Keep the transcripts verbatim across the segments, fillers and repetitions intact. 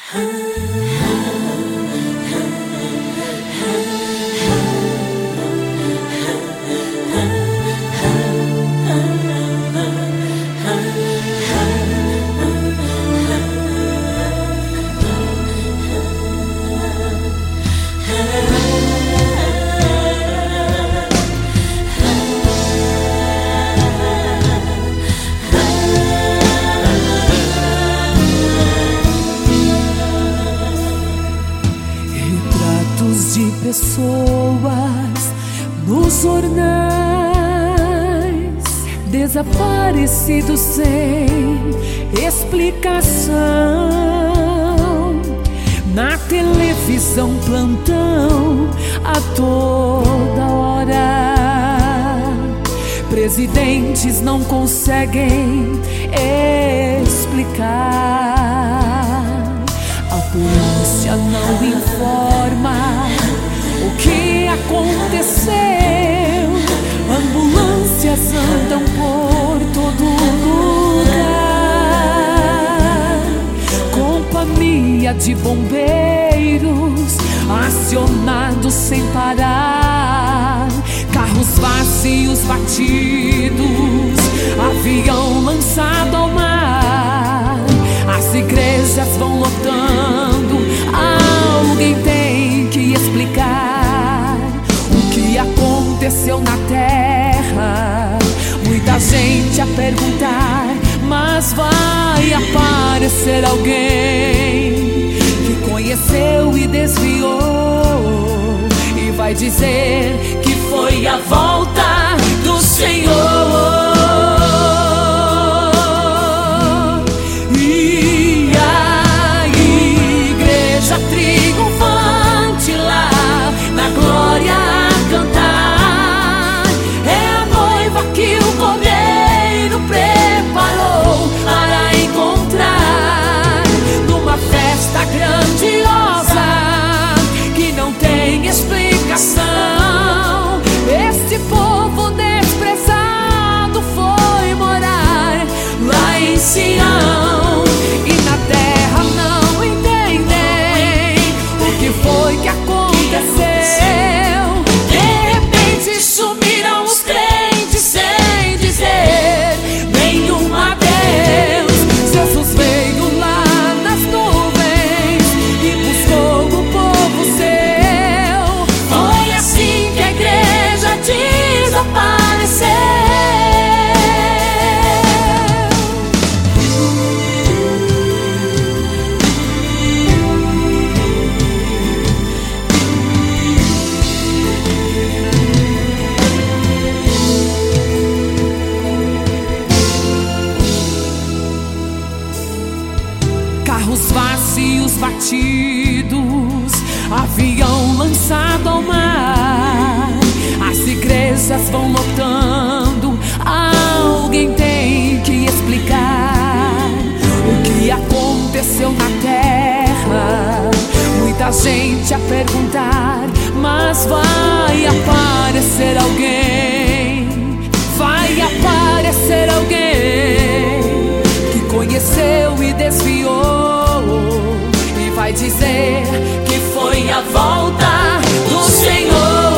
De pessoas nos jornais, desaparecidos sem explicação. Na televisão, plantão a toda hora. Presidentes não conseguem explicar. A polícia não informa o que aconteceu. Ambulâncias andam por todo lugar. Companhia de bombeiros acionados sem parar. Carros vazios batidos, avião lançado ao mar. As igrejas vão lotando, alguém tem que explicar o que aconteceu na terra. Muita gente a perguntar, mas vai aparecer alguém que conheceu e desviou e vai dizer que foi a volta do Senhor. Triunfante lá na glória a cantar, é a noiva que o Cordeiro preparou para encontrar. Numa festa grandiosa que não tem explicação, este povo desprezado foi morar lá em Sião. E na terra não foi que aconteceu. De repente sumiram os crentes sem dizer nenhum adeus. Jesus veio lá nas nuvens e buscou o povo seu. Foi assim que a igreja desapareceu. Carros vazios batidos, avião lançado ao mar. As igrejas vão lotando, alguém tem que explicar o que aconteceu na terra. Muita gente a perguntar, mas vai aparecer alguém. Vai aparecer alguém que conheceu e desviou e vai dizer que foi a volta do Senhor.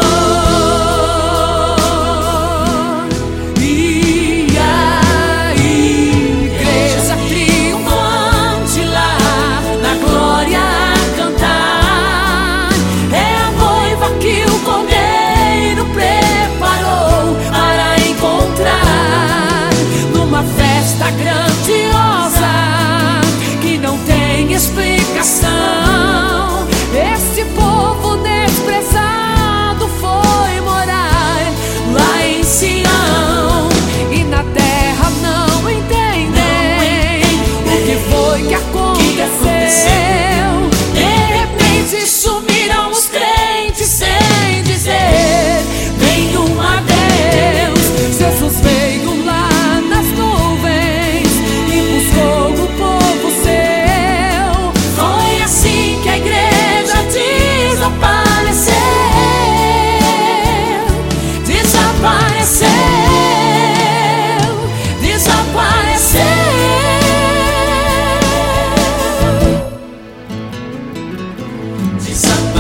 E a igreja triunfante lá na glória a cantar, é a noiva que o Cordeiro preparou para encontrar. Numa festa grandiosa que não tem explicação, Santo.